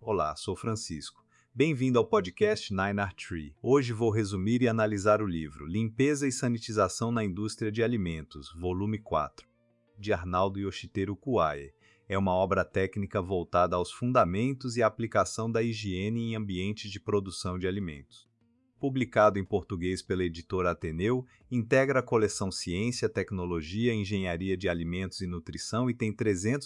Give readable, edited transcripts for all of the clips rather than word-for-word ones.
Olá, sou Francisco. Bem-vindo ao podcast Nine Art Tree. Hoje vou resumir e analisar o livro Limpeza e Sanitização na Indústria de Alimentos, volume 4, de Arnaldo Yoshiteru Kuae. É uma obra técnica voltada aos fundamentos e à aplicação da higiene em ambientes de produção de alimentos. Publicado em português pela editora Ateneu, integra a coleção Ciência, Tecnologia, Engenharia de Alimentos e Nutrição e tem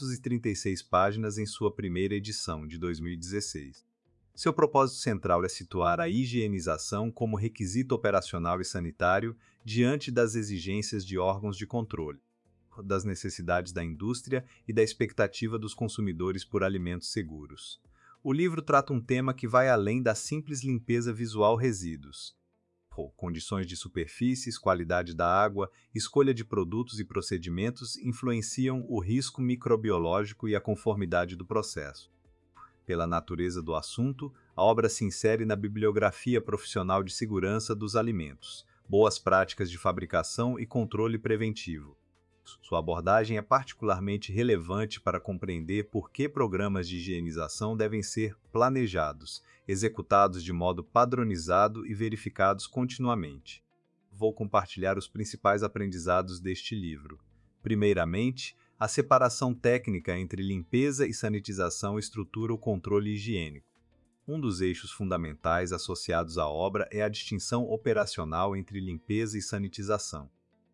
336 páginas em sua primeira edição, de 2016. Seu propósito central é situar a higienização como requisito operacional e sanitário diante das exigências de órgãos de controle, das necessidades da indústria e da expectativa dos consumidores por alimentos seguros. O livro trata um tema que vai além da simples limpeza visual resíduos. Condições de superfícies, qualidade da água, escolha de produtos e procedimentos influenciam o risco microbiológico e a conformidade do processo. Pela natureza do assunto, a obra se insere na bibliografia profissional de segurança dos alimentos, boas práticas de fabricação e controle preventivo. Sua abordagem é particularmente relevante para compreender por que programas de higienização devem ser planejados, executados de modo padronizado e verificados continuamente. Vou compartilhar os principais aprendizados deste livro. Primeiramente, a separação técnica entre limpeza e sanitização estrutura o controle higiênico. Um dos eixos fundamentais associados à obra é a distinção operacional entre limpeza e sanitização.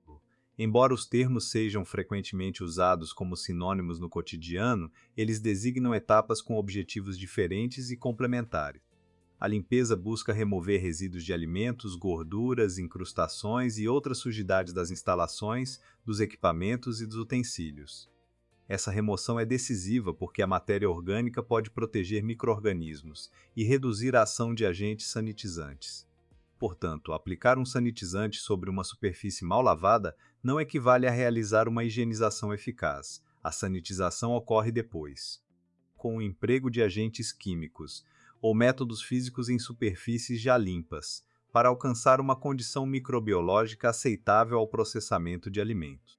Embora os termos sejam frequentemente usados como sinônimos no cotidiano, eles designam etapas com objetivos diferentes e complementares. A limpeza busca remover resíduos de alimentos, gorduras, incrustações e outras sujidades das instalações, dos equipamentos e dos utensílios. Essa remoção é decisiva porque a matéria orgânica pode proteger micro-organismos e reduzir a ação de agentes sanitizantes. Portanto, aplicar um sanitizante sobre uma superfície mal lavada não equivale a realizar uma higienização eficaz. A sanitização ocorre depois, com o emprego de agentes químicos ou métodos físicos em superfícies já limpas, para alcançar uma condição microbiológica aceitável ao processamento de alimentos.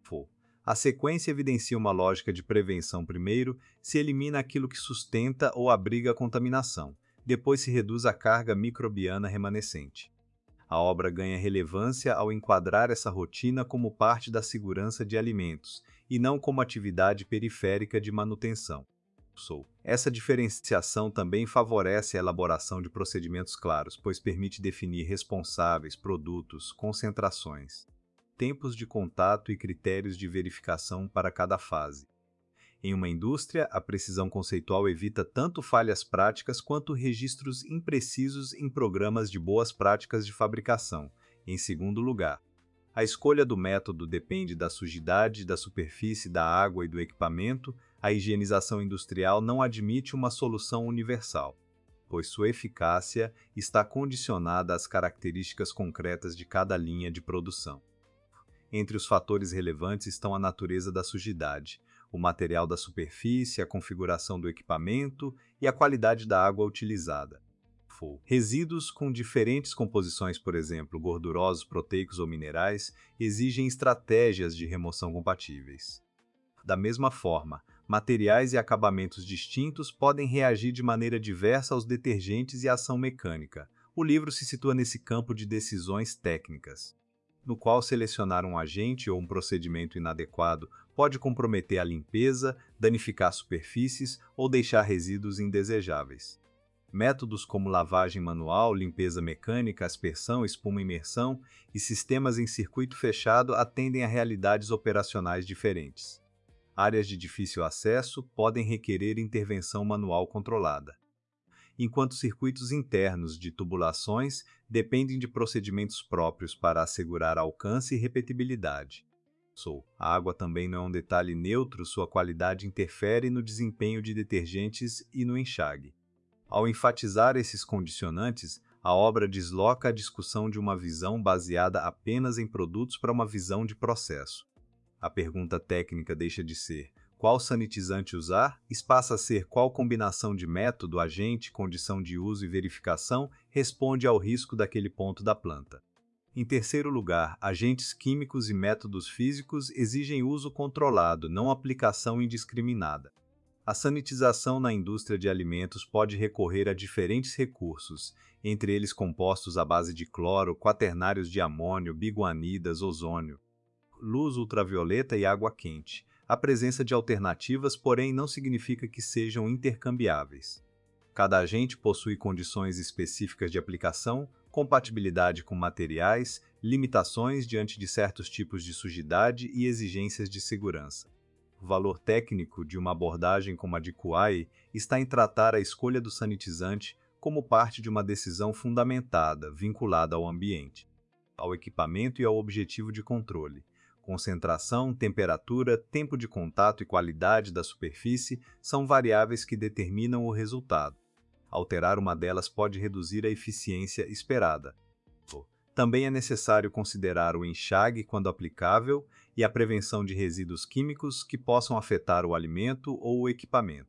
A sequência evidencia uma lógica de prevenção primeiro, se elimina aquilo que sustenta ou abriga a contaminação. Depois se reduz a carga microbiana remanescente. A obra ganha relevância ao enquadrar essa rotina como parte da segurança de alimentos, e não como atividade periférica de manutenção. Essa diferenciação também favorece a elaboração de procedimentos claros, pois permite definir responsáveis, produtos, concentrações, tempos de contato e critérios de verificação para cada fase. Em uma indústria, a precisão conceitual evita tanto falhas práticas quanto registros imprecisos em programas de boas práticas de fabricação. Em segundo lugar, a escolha do método depende da sujidade, da superfície, da água e do equipamento. A higienização industrial não admite uma solução universal, pois sua eficácia está condicionada às características concretas de cada linha de produção. Entre os fatores relevantes estão a natureza da sujidade, o material da superfície, a configuração do equipamento e a qualidade da água utilizada. Resíduos com diferentes composições, por exemplo, gordurosos, proteicos ou minerais, exigem estratégias de remoção compatíveis. Da mesma forma, materiais e acabamentos distintos podem reagir de maneira diversa aos detergentes e à ação mecânica. O livro se situa nesse campo de decisões técnicas, no qual selecionar um agente ou um procedimento inadequado pode comprometer a limpeza, danificar superfícies ou deixar resíduos indesejáveis. Métodos como lavagem manual, limpeza mecânica, aspersão, espuma-imersão e sistemas em circuito fechado atendem a realidades operacionais diferentes. Áreas de difícil acesso podem requerer intervenção manual controlada, enquanto circuitos internos de tubulações dependem de procedimentos próprios para assegurar alcance e repetibilidade. A água também não é um detalhe neutro, sua qualidade interfere no desempenho de detergentes e no enxague. Ao enfatizar esses condicionantes, a obra desloca a discussão de uma visão baseada apenas em produtos para uma visão de processo. A pergunta técnica deixa de ser qual sanitizante usar e passa a ser qual combinação de método, agente, condição de uso e verificação responde ao risco daquele ponto da planta. Em terceiro lugar, agentes químicos e métodos físicos exigem uso controlado, não aplicação indiscriminada. A sanitização na indústria de alimentos pode recorrer a diferentes recursos, entre eles compostos à base de cloro, quaternários de amônio, biguanidas, ozônio, luz ultravioleta e água quente. A presença de alternativas, porém, não significa que sejam intercambiáveis. Cada agente possui condições específicas de aplicação, compatibilidade com materiais, limitações diante de certos tipos de sujidade e exigências de segurança. O valor técnico de uma abordagem como a de Kuai está em tratar a escolha do sanitizante como parte de uma decisão fundamentada, vinculada ao ambiente, ao equipamento e ao objetivo de controle. Concentração, temperatura, tempo de contato e qualidade da superfície são variáveis que determinam o resultado. Alterar uma delas pode reduzir a eficiência esperada. Também é necessário considerar o enxague quando aplicável e a prevenção de resíduos químicos que possam afetar o alimento ou o equipamento.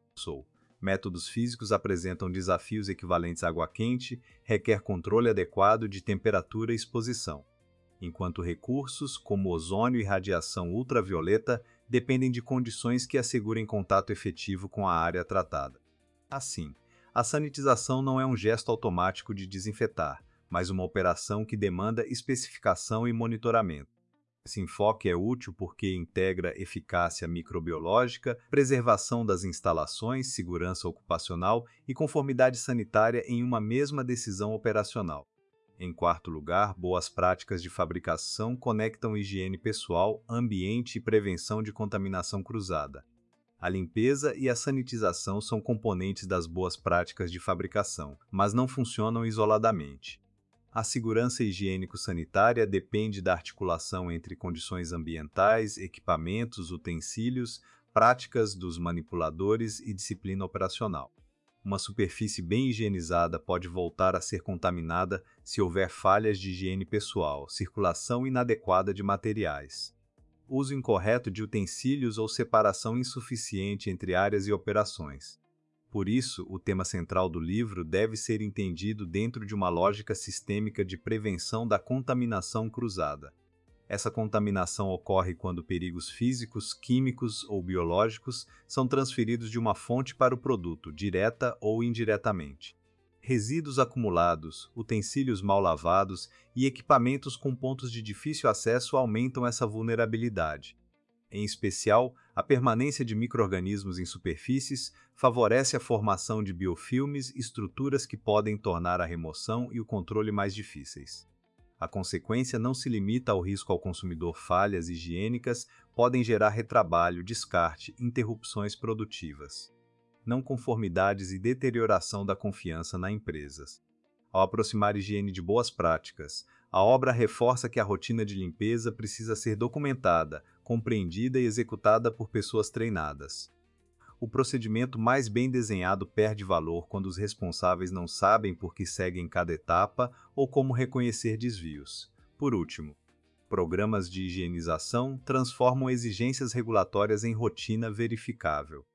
Métodos físicos apresentam desafios equivalentes à água quente, requer controle adequado de temperatura e exposição, enquanto recursos, como ozônio e radiação ultravioleta, dependem de condições que assegurem contato efetivo com a área tratada. Assim, a sanitização não é um gesto automático de desinfetar, mas uma operação que demanda especificação e monitoramento. Esse enfoque é útil porque integra eficácia microbiológica, preservação das instalações, segurança ocupacional e conformidade sanitária em uma mesma decisão operacional. Em quarto lugar, boas práticas de fabricação conectam higiene pessoal, ambiente e prevenção de contaminação cruzada. A limpeza e a sanitização são componentes das boas práticas de fabricação, mas não funcionam isoladamente. A segurança higiênico-sanitária depende da articulação entre condições ambientais, equipamentos, utensílios, práticas dos manipuladores e disciplina operacional. Uma superfície bem higienizada pode voltar a ser contaminada se houver falhas de higiene pessoal, circulação inadequada de materiais, uso incorreto de utensílios ou separação insuficiente entre áreas e operações. Por isso, o tema central do livro deve ser entendido dentro de uma lógica sistêmica de prevenção da contaminação cruzada. Essa contaminação ocorre quando perigos físicos, químicos ou biológicos são transferidos de uma fonte para o produto, direta ou indiretamente. Resíduos acumulados, utensílios mal lavados e equipamentos com pontos de difícil acesso aumentam essa vulnerabilidade. Em especial, a permanência de micro-organismos em superfícies favorece a formação de biofilmes, estruturas que podem tornar a remoção e o controle mais difíceis. A consequência não se limita ao risco ao consumidor. Falhas higiênicas podem gerar retrabalho, descarte, interrupções produtivas, não conformidades e deterioração da confiança na empresa. Ao aproximar higiene de boas práticas, a obra reforça que a rotina de limpeza precisa ser documentada, compreendida e executada por pessoas treinadas. O procedimento mais bem desenhado perde valor quando os responsáveis não sabem por que seguem cada etapa ou como reconhecer desvios. Por último, programas de higienização transformam exigências regulatórias em rotina verificável.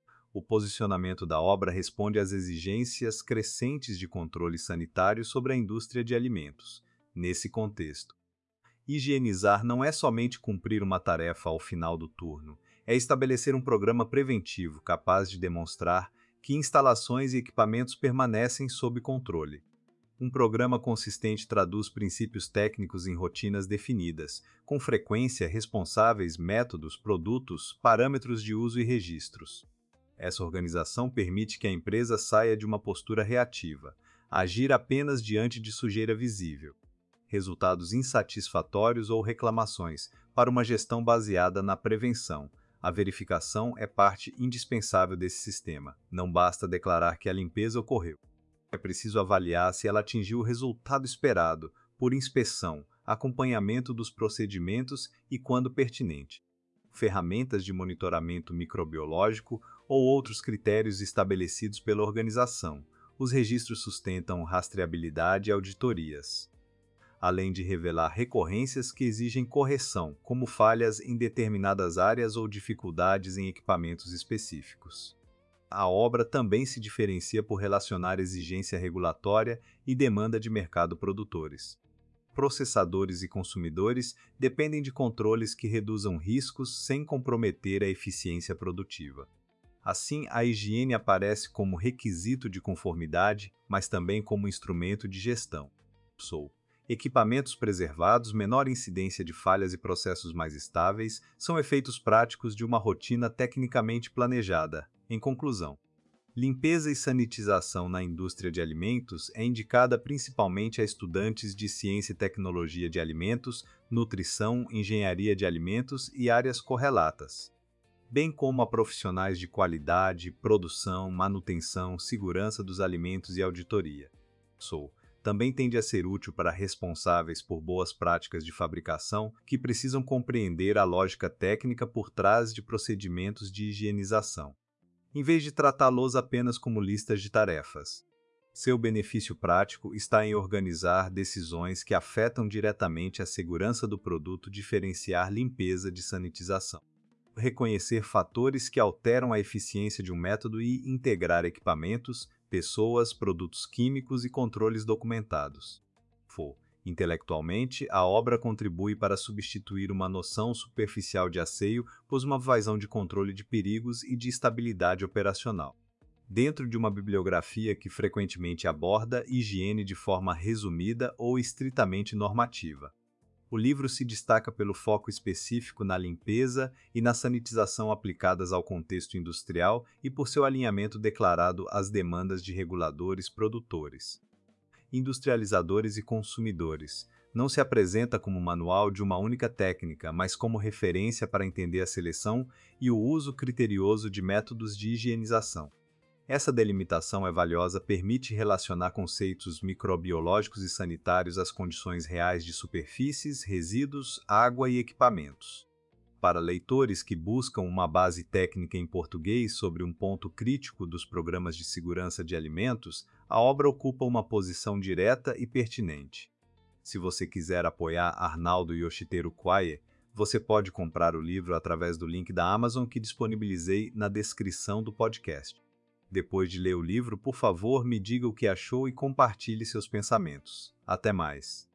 O posicionamento da obra responde às exigências crescentes de controle sanitário sobre a indústria de alimentos. Nesse contexto, higienizar não é somente cumprir uma tarefa ao final do turno, é estabelecer um programa preventivo capaz de demonstrar que instalações e equipamentos permanecem sob controle. Um programa consistente traduz princípios técnicos em rotinas definidas, com frequência, responsáveis, métodos, produtos, parâmetros de uso e registros. Essa organização permite que a empresa saia de uma postura reativa, agir apenas diante de sujeira visível, resultados insatisfatórios ou reclamações, para uma gestão baseada na prevenção. A verificação é parte indispensável desse sistema. Não basta declarar que a limpeza ocorreu. É preciso avaliar se ela atingiu o resultado esperado, por inspeção, acompanhamento dos procedimentos e, quando pertinente, ferramentas de monitoramento microbiológico ou outros critérios estabelecidos pela organização. Os registros sustentam rastreabilidade e auditorias, além de revelar recorrências que exigem correção, como falhas em determinadas áreas ou dificuldades em equipamentos específicos. A obra também se diferencia por relacionar exigência regulatória e demanda de mercado produtores. Processadores e consumidores dependem de controles que reduzam riscos sem comprometer a eficiência produtiva. Assim, a higiene aparece como requisito de conformidade, mas também como instrumento de gestão. Equipamentos preservados, menor incidência de falhas e processos mais estáveis são efeitos práticos de uma rotina tecnicamente planejada. Em conclusão, limpeza e sanitização na indústria de alimentos é indicada principalmente a estudantes de ciência e tecnologia de alimentos, nutrição, engenharia de alimentos e áreas correlatas, bem como a profissionais de qualidade, produção, manutenção, segurança dos alimentos e auditoria. Também tende a ser útil para responsáveis por boas práticas de fabricação que precisam compreender a lógica técnica por trás de procedimentos de higienização, em vez de tratá-los apenas como listas de tarefas. Seu benefício prático está em organizar decisões que afetam diretamente a segurança do produto, diferenciar limpeza de sanitização, reconhecer fatores que alteram a eficiência de um método e integrar equipamentos, pessoas, produtos químicos e controles documentados. Intelectualmente, a obra contribui para substituir uma noção superficial de asseio por uma visão de controle de perigos e de estabilidade operacional, dentro de uma bibliografia que frequentemente aborda higiene de forma resumida ou estritamente normativa. O livro se destaca pelo foco específico na limpeza e na sanitização aplicadas ao contexto industrial e por seu alinhamento declarado às demandas de reguladores, produtores, industrializadores e consumidores. Não se apresenta como manual de uma única técnica, mas como referência para entender a seleção e o uso criterioso de métodos de higienização. Essa delimitação é valiosa, permite relacionar conceitos microbiológicos e sanitários às condições reais de superfícies, resíduos, água e equipamentos. Para leitores que buscam uma base técnica em português sobre um ponto crítico dos programas de segurança de alimentos, a obra ocupa uma posição direta e pertinente. Se você quiser apoiar Arnaldo Yoshiteru Kwaie, você pode comprar o livro através do link da Amazon que disponibilizei na descrição do podcast. Depois de ler o livro, por favor, me diga o que achou e compartilhe seus pensamentos. Até mais!